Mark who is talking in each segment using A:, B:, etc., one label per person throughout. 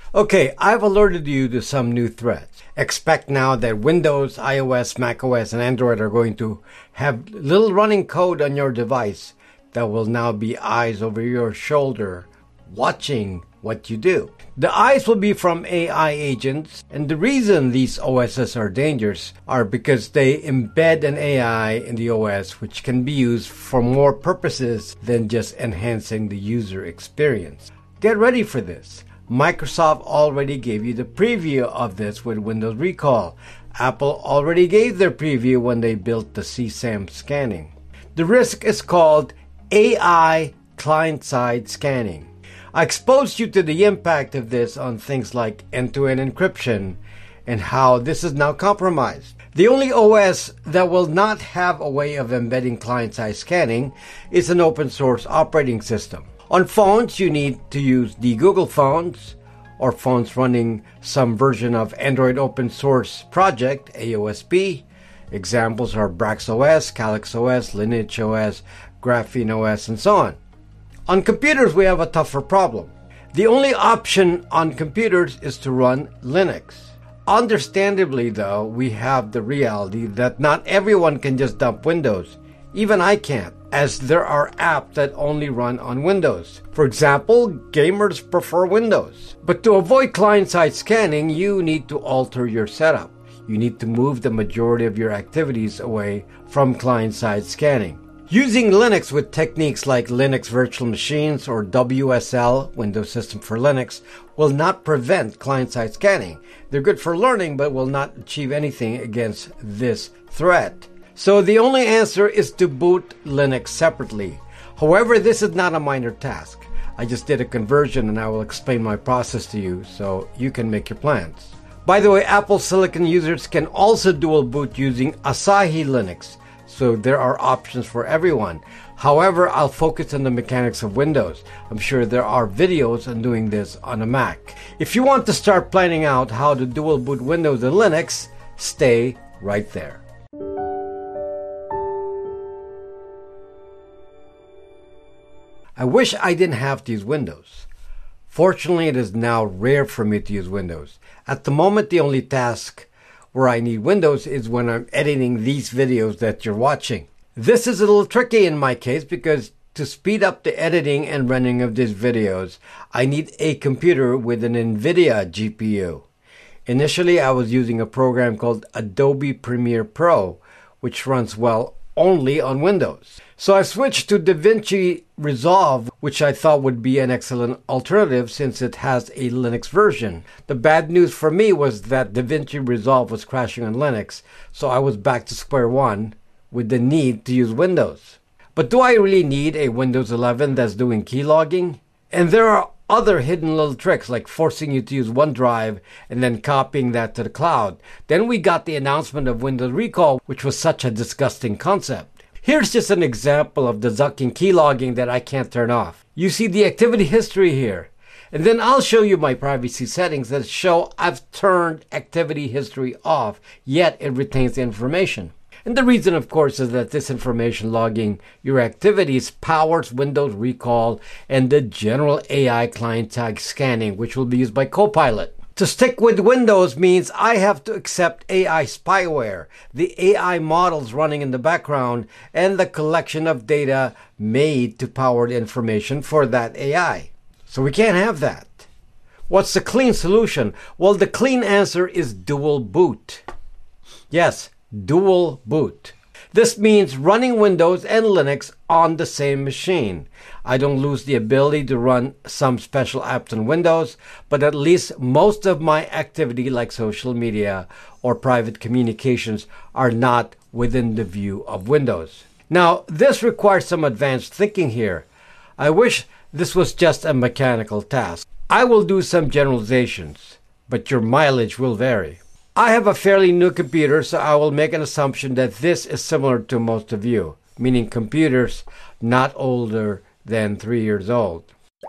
A: Okay, I've alerted you to some new threats. Expect now that Windows, iOS, macOS, and Android are going to have little running code on your device that will now be eyes over your shoulder, watching what you do. The eyes will be from AI agents, and the reason these OSs are dangerous are because they embed an AI in the OS which can be used for more purposes than just enhancing the user experience. Get ready for this. Microsoft already gave you the preview of this with Windows Recall. Apple already gave their preview when they built the CSAM scanning. The risk is called AI client-side scanning. I exposed you to the impact of this on things like end-to-end encryption and how this is now compromised. The only OS that will not have a way of embedding client-side scanning is an open-source operating system. On phones, you need to use the Google phones or phones running some version of Android Open Source Project, AOSP. Examples are BraxOS, CalyxOS, LineageOS, GrapheneOS, and so on. On computers, we have a tougher problem. The only option on computers is to run Linux. Understandably, though, we have the reality that not everyone can just dump Windows. Even I can't, as there are apps that only run on Windows. For example, gamers prefer Windows. But to avoid client-side scanning, you need to alter your setup. You need to move the majority of your activities away from client-side scanning. Using Linux with techniques like Linux Virtual Machines or WSL, Windows System for Linux, will not prevent client-side scanning. They're good for learning, but will not achieve anything against this threat. So the only answer is to boot Linux separately. However, this is not a minor task. I just did a conversion and I will explain my process to you so you can make your plans. By the way, Apple Silicon users can also dual boot using Asahi Linux. So there are options for everyone. However, I'll focus on the mechanics of Windows. I'm sure there are videos on doing this on a Mac. If you want to start planning out how to dual boot Windows and Linux, stay right there. I wish I didn't have to use Windows. Fortunately, it is now rare for me to use Windows. At the moment, the only task where I need Windows is when I'm editing these videos that you're watching. This is a little tricky in my case because to speed up the editing and running of these videos, I need a computer with an NVIDIA GPU. Initially, I was using a program called Adobe Premiere Pro, which runs well only on Windows. So I switched to DaVinci Resolve, which I thought would be an excellent alternative since it has a Linux version. The bad news for me was that DaVinci Resolve was crashing on Linux, so I was back to square one with the need to use Windows. But do I really need a Windows 11 that's doing keylogging? And there are other hidden little tricks like forcing you to use OneDrive and then copying that to the cloud. Then we got the announcement of Windows Recall, which was such a disgusting concept. Here's just an example of the zucking keylogging that I can't turn off. You see the activity history here. And then I'll show you my privacy settings that show I've turned activity history off, yet it retains the information. And the reason, of course, is that this information logging your activities powers Windows Recall and the general AI client-side scanning, which will be used by Copilot. To stick with Windows means I have to accept AI spyware, the AI models running in the background, and the collection of data made to power the information for that AI. So we can't have that. What's the clean solution? Well, the clean answer is dual boot. Yes, dual boot. This means running Windows and Linux on the same machine. I don't lose the ability to run some special apps on Windows, but at least most of my activity like social media or private communications are not within the view of Windows. Now, this requires some advanced thinking here. I wish this was just a mechanical task. I will do some generalizations, but your mileage will vary. I have a fairly new computer, so I will make an assumption that this is similar to most of you, meaning computers not older than 3 years old.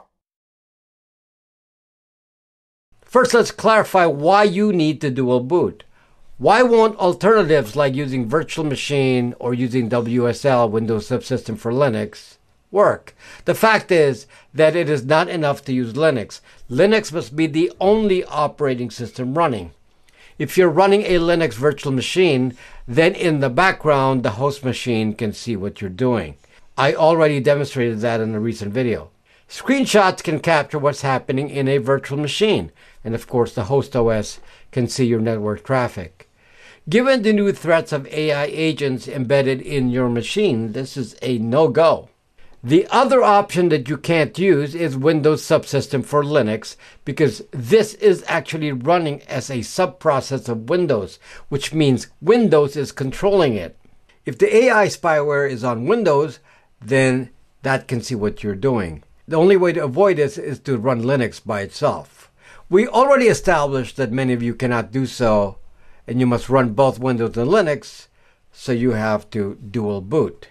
A: First, let's clarify why you need to dual boot. Why won't alternatives like using Virtual Machine or using WSL, Windows Subsystem for Linux, work. The fact is that it is not enough to use Linux. Linux must be the only operating system running. If you're running a Linux virtual machine, then in the background, the host machine can see what you're doing. I already demonstrated that in a recent video. Screenshots can capture what's happening in a virtual machine, and of course the host OS can see your network traffic. Given the new threats of AI agents embedded in your machine, this is a no-go. The other option that you can't use is Windows Subsystem for Linux, because this is actually running as a subprocess of Windows, which means Windows is controlling it. If the AI spyware is on Windows, then that can see what you're doing. The only way to avoid this is to run Linux by itself. We already established that many of you cannot do so, and you must run both Windows and Linux, so you have to dual boot.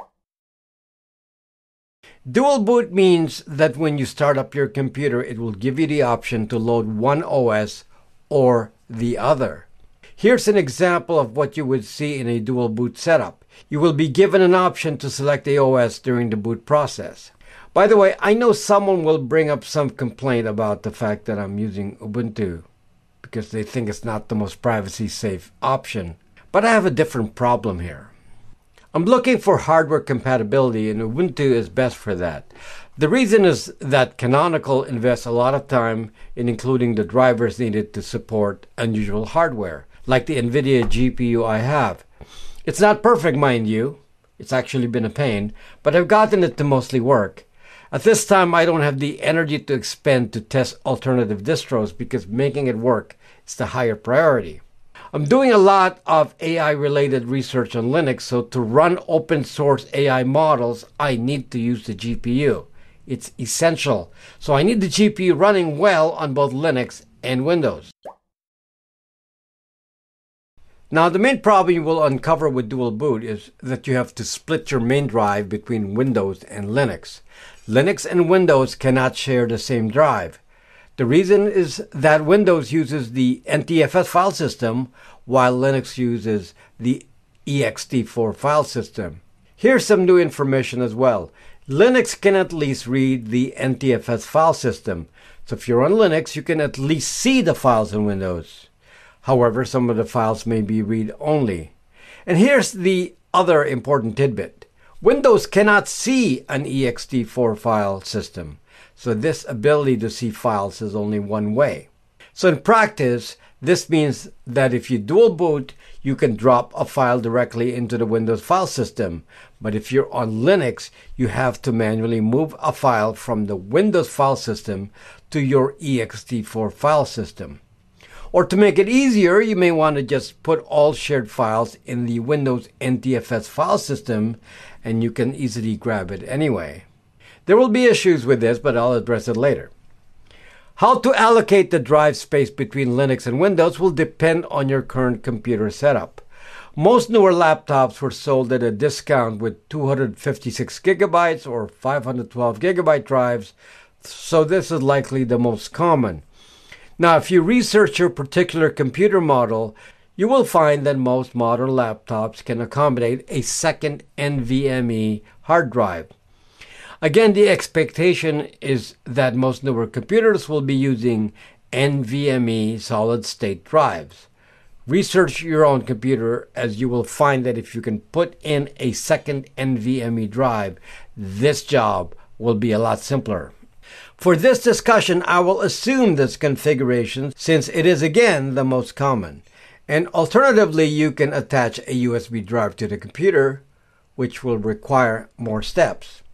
A: Dual boot means that when you start up your computer, it will give you the option to load one OS or the other. Here's an example of what you would see in a dual boot setup. You will be given an option to select the OS during the boot process. By the way, I know someone will bring up some complaint about the fact that I'm using Ubuntu because they think it's not the most privacy-safe option. But I have a different problem here. I'm looking for hardware compatibility, and Ubuntu is best for that. The reason is that Canonical invests a lot of time in including the drivers needed to support unusual hardware, like the NVIDIA GPU I have. It's not perfect, mind you. It's actually been a pain, but I've gotten it to mostly work. At this time, I don't have the energy to expend to test alternative distros because making it work is the higher priority. I'm doing a lot of AI-related research on Linux, so to run open-source AI models, I need to use the GPU. It's essential. So I need the GPU running well on both Linux and Windows. Now, the main problem you will uncover with dual boot is that you have to split your main drive between Windows and Linux. Linux and Windows cannot share the same drive. The reason is that Windows uses the NTFS file system, while Linux uses the ext4 file system. Here's some new information as well. Linux can at least read the NTFS file system. So if you're on Linux, you can at least see the files in Windows. However, some of the files may be read-only. And here's the other important tidbit. Windows cannot see an ext4 file system. So this ability to see files is only one way. So in practice, this means that if you dual boot, you can drop a file directly into the Windows file system. But if you're on Linux, you have to manually move a file from the Windows file system to your ext4 file system. Or to make it easier, you may want to just put all shared files in the Windows NTFS file system, and you can easily grab it anyway. There will be issues with this, but I'll address it later. How to allocate the drive space between Linux and Windows will depend on your current computer setup. Most newer laptops were sold at a discount with 256 gigabytes or 512 gigabyte drives, so this is likely the most common. Now, if you research your particular computer model, you will find that most modern laptops can accommodate a second NVMe hard drive. Again, the expectation is that most newer computers will be using NVMe solid-state drives. Research your own computer, as you will find that if you can put in a second NVMe drive, this job will be a lot simpler. For this discussion, I will assume this configuration since it is again the most common. And alternatively, you can attach a USB drive to the computer, which will require more steps.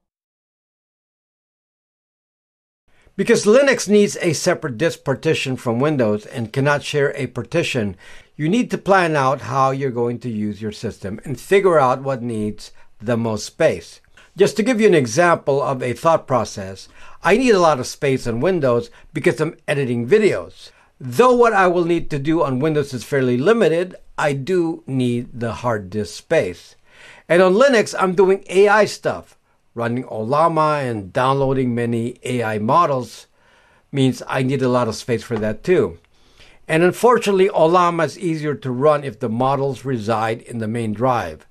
A: Because Linux needs a separate disk partition from Windows and cannot share a partition, you need to plan out how you're going to use your system and figure out what needs the most space. Just to give you an example of a thought process, I need a lot of space on Windows because I'm editing videos. Though what I will need to do on Windows is fairly limited, I do need the hard disk space. And on Linux, I'm doing AI stuff. Running Ollama and downloading many AI models means I need a lot of space for that too. And unfortunately, Ollama is easier to run if the models reside in the main drive.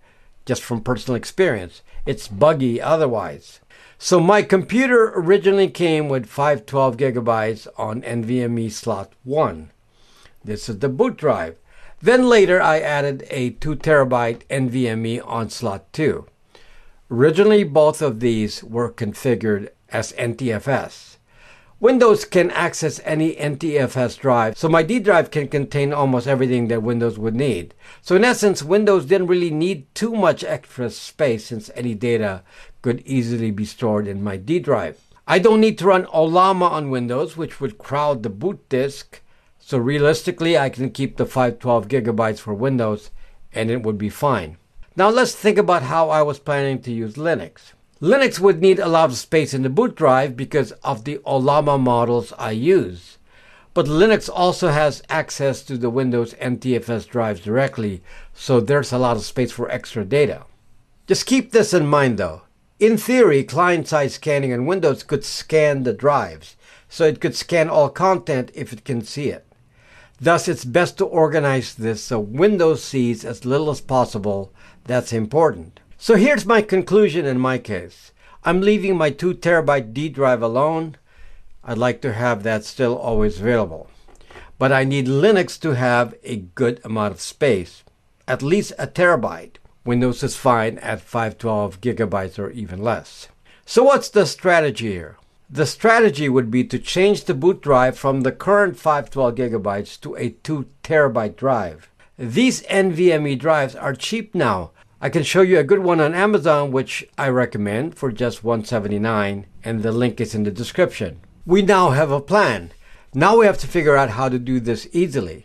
A: just from personal experience. It's buggy otherwise. So my computer originally came with 512 gigabytes on NVMe slot 1. This is the boot drive. Then later I added a 2 terabyte NVMe on slot 2. Originally both of these were configured as NTFS. Windows can access any NTFS drive, so my D drive can contain almost everything that Windows would need. So in essence, Windows didn't really need too much extra space since any data could easily be stored in my D drive. I don't need to run Ollama on Windows, which would crowd the boot disk, so realistically I can keep the 512 gigabytes for Windows and it would be fine. Now let's think about how I was planning to use Linux. Linux would need a lot of space in the boot drive because of the Ollama models I use. But Linux also has access to the Windows NTFS drives directly, so there's a lot of space for extra data. Just keep this in mind though. In theory, client-side scanning on Windows could scan the drives, so it could scan all content if it can see it. Thus, it's best to organize this so Windows sees as little as possible. That's important. So here's my conclusion in my case. I'm leaving my 2 terabyte D drive alone. I'd like to have that still always available. But I need Linux to have a good amount of space, at least a terabyte. Windows is fine at 512 gigabytes or even less. So what's the strategy here? The strategy would be to change the boot drive from the current 512 gigabytes to a 2 terabyte drive. These NVMe drives are cheap now. I can show you a good one on Amazon, which I recommend for just $179, and the link is in the description. We now have a plan. Now we have to figure out how to do this easily.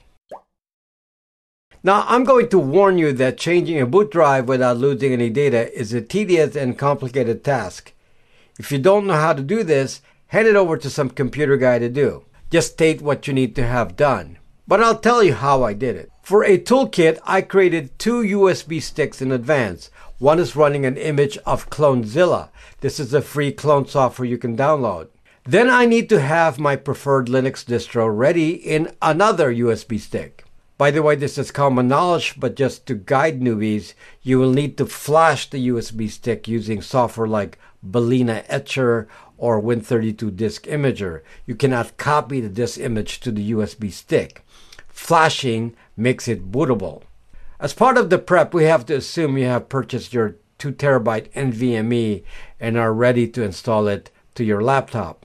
A: Now I'm going to warn you that changing a boot drive without losing any data is a tedious and complicated task. If you don't know how to do this, hand it over to some computer guy to do. Just state what you need to have done. But I'll tell you how I did it. For a toolkit, I created 2 USB sticks in advance. One is running an image of Clonezilla. This is a free clone software you can download. Then I need to have my preferred Linux distro ready in another USB stick. By the way, this is common knowledge, but just to guide newbies, you will need to flash the USB stick using software like Balena Etcher or Win32 Disk Imager. You cannot copy the disk image to the USB stick. Flashing makes it bootable. As part of the prep, we have to assume you have purchased your 2 terabyte NVMe and are ready to install it to your laptop.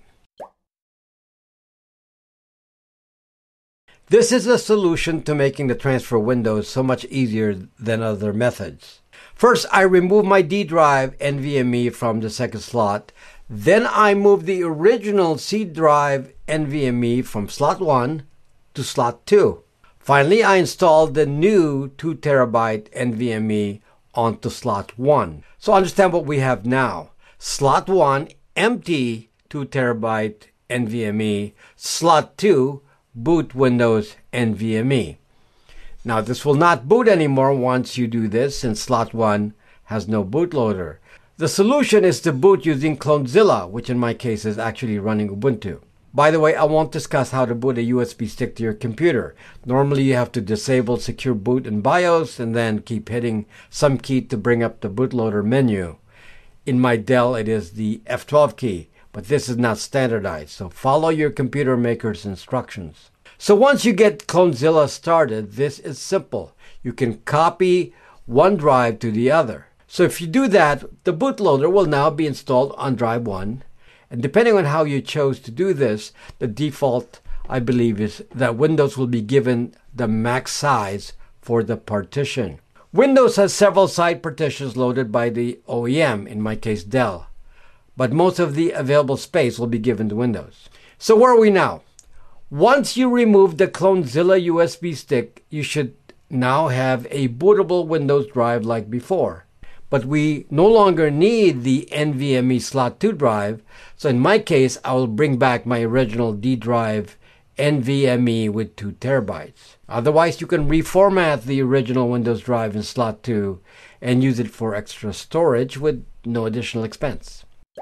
A: This is a solution to making the transfer window so much easier than other methods. First, I remove my D drive NVMe from the second slot. Then I move the original C drive NVMe from slot 1 to slot 2. Finally, I installed the new 2 terabyte NVMe onto slot 1. So understand what we have now. Slot 1, empty 2 terabyte NVMe. Slot 2, boot Windows NVMe. Now this will not boot anymore once you do this, since slot 1 has no bootloader. The solution is to boot using Clonezilla, which in my case is actually running Ubuntu. By the way, I won't discuss how to boot a USB stick to your computer. Normally you have to disable secure boot in BIOS and then keep hitting some key to bring up the bootloader menu. In my Dell it is the F12 key, but this is not standardized, so follow your computer maker's instructions. So once you get Clonezilla started, this is simple. You can copy one drive to the other. So if you do that, the bootloader will now be installed on drive 1. And depending on how you chose to do this, the default, I believe, is that Windows will be given the max size for the partition. Windows has several side partitions loaded by the OEM, in my case Dell. But most of the available space will be given to Windows. So where are we now? Once you remove the Clonezilla USB stick, you should now have a bootable Windows drive like before. But we no longer need the NVMe slot 2 drive, so in my case, I will bring back my original D drive NVMe with 2 terabytes. Otherwise, you can reformat the original Windows drive in slot 2 and use it for extra storage with no additional expense.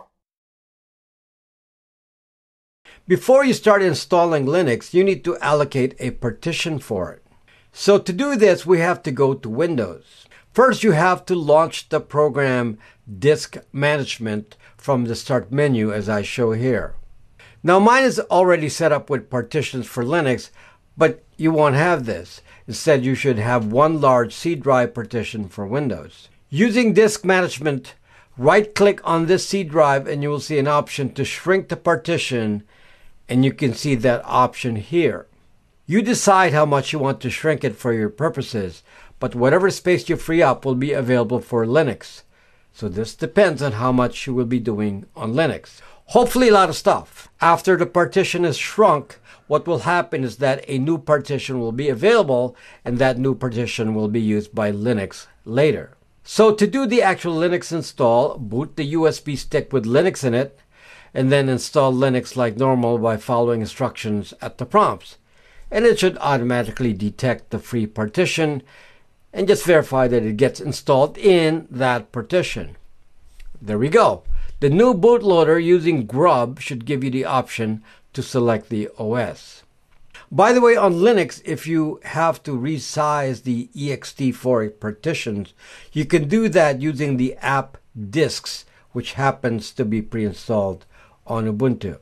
A: Before you start installing Linux, you need to allocate a partition for it. So to do this, we have to go to Windows. First, you have to launch the program Disk Management from the Start menu as I show here. Now mine is already set up with partitions for Linux, but you won't have this. Instead, you should have one large C drive partition for Windows. Using Disk Management, right-click on this C drive and you will see an option to shrink the partition, and you can see that option here. You decide how much you want to shrink it for your purposes, but whatever space you free up will be available for Linux. So this depends on how much you will be doing on Linux. Hopefully a lot of stuff. After the partition is shrunk, what will happen is that a new partition will be available, and that new partition will be used by Linux later. So to do the actual Linux install, boot the USB stick with Linux in it, and then install Linux like normal by following instructions at the prompts. And it should automatically detect the free partition and just verify that it gets installed in that partition. There we go. The new bootloader using Grub should give you the option to select the OS. By the way, on Linux, if you have to resize the ext4 partitions, you can do that using the app Disks, which happens to be pre-installed on Ubuntu.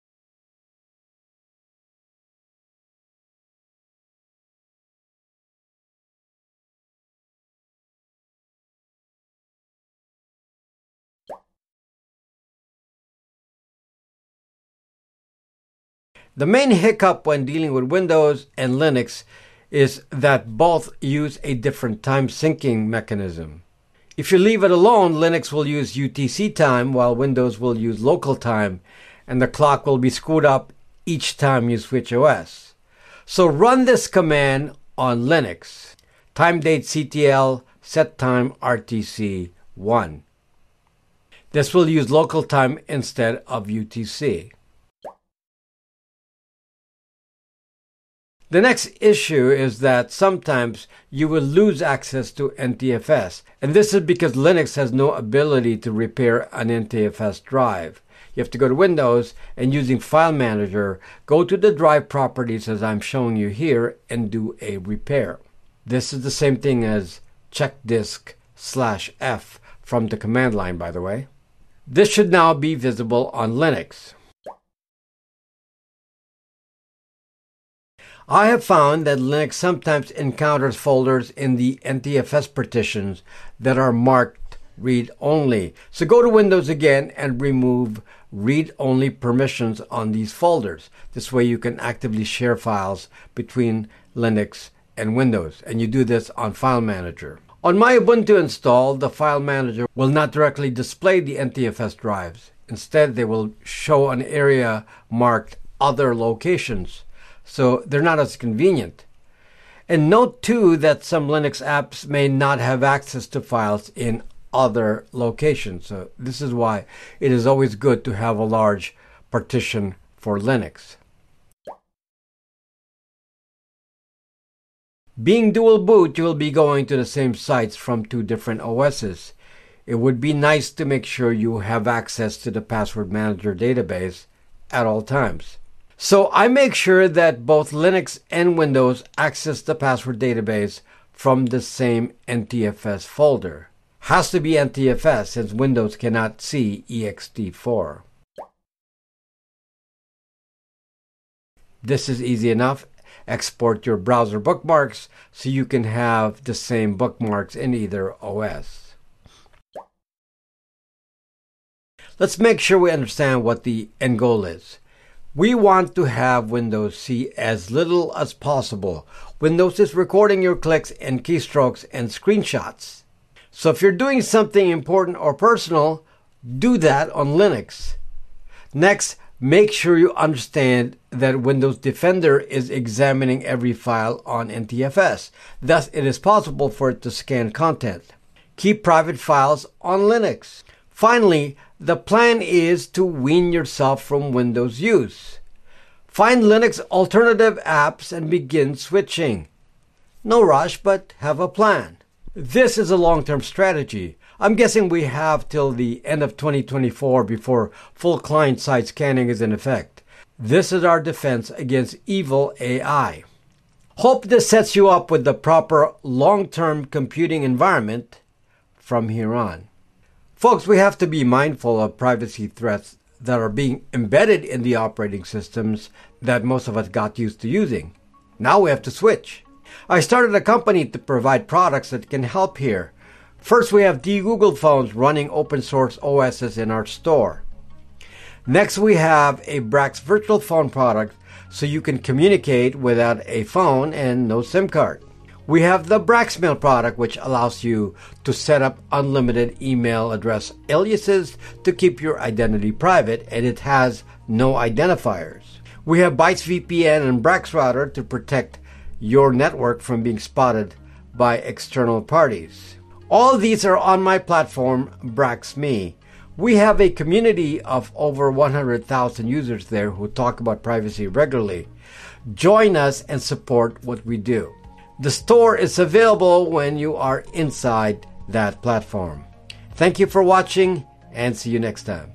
A: The main hiccup when dealing with Windows and Linux is that both use a different time syncing mechanism. If you leave it alone, Linux will use UTC time while Windows will use local time, and the clock will be screwed up each time you switch OS. So run this command on Linux. TimeDateCTL setTime RTC 1. This will use local time instead of UTC. The next issue is that sometimes you will lose access to NTFS, and this is because Linux has no ability to repair an NTFS drive. You have to go to Windows and using File Manager, go to the drive properties as I'm showing you here and do a repair. This is the same thing as checkdisk/F from the command line, by the way. This should now be visible on Linux. I have found that Linux sometimes encounters folders in the NTFS partitions that are marked read-only. So go to Windows again and remove read-only permissions on these folders. This way you can actively share files between Linux and Windows, and you do this on File Manager. On my Ubuntu install, the File Manager will not directly display the NTFS drives. Instead, they will show an area marked Other Locations. So they're not as convenient. And note too that some Linux apps may not have access to files in other locations. So this is why it is always good to have a large partition for Linux. Being dual boot, you will be going to the same sites from two different OSs. It would be nice to make sure you have access to the password manager database at all times. So I make sure that both Linux and Windows access the password database from the same NTFS folder. Has to be NTFS since Windows cannot see ext4. This is easy enough. Export your browser bookmarks so you can have the same bookmarks in either OS. Let's make sure we understand what the end goal is. We want to have Windows see as little as possible. Windows is recording your clicks and keystrokes and screenshots. So if you're doing something important or personal, do that on Linux. Next, make sure you understand that Windows Defender is examining every file on NTFS. Thus, it is possible for it to scan content. Keep private files on Linux. Finally, the plan is to wean yourself from Windows use. Find Linux alternative apps and begin switching. No rush, but have a plan. This is a long-term strategy. I'm guessing we have till the end of 2024 before full client-side scanning is in effect. This is our defense against evil AI. Hope this sets you up with the proper long-term computing environment from here on. Folks, we have to be mindful of privacy threats that are being embedded in the operating systems that most of us got used to using. Now we have to switch. I started a company to provide products that can help here. First, we have Google phones running open source OSs in our store. Next, we have a Brax virtual phone product so you can communicate without a phone and no SIM card. We have the Braxmail product, which allows you to set up unlimited email address aliases to keep your identity private, and it has no identifiers. We have Bytes VPN and BraxRouter to protect your network from being spotted by external parties. All these are on my platform, BraxMe. We have a community of over 100,000 users there who talk about privacy regularly. Join us and support what we do. The store is available when you are inside that platform. Thank you for watching and see you next time.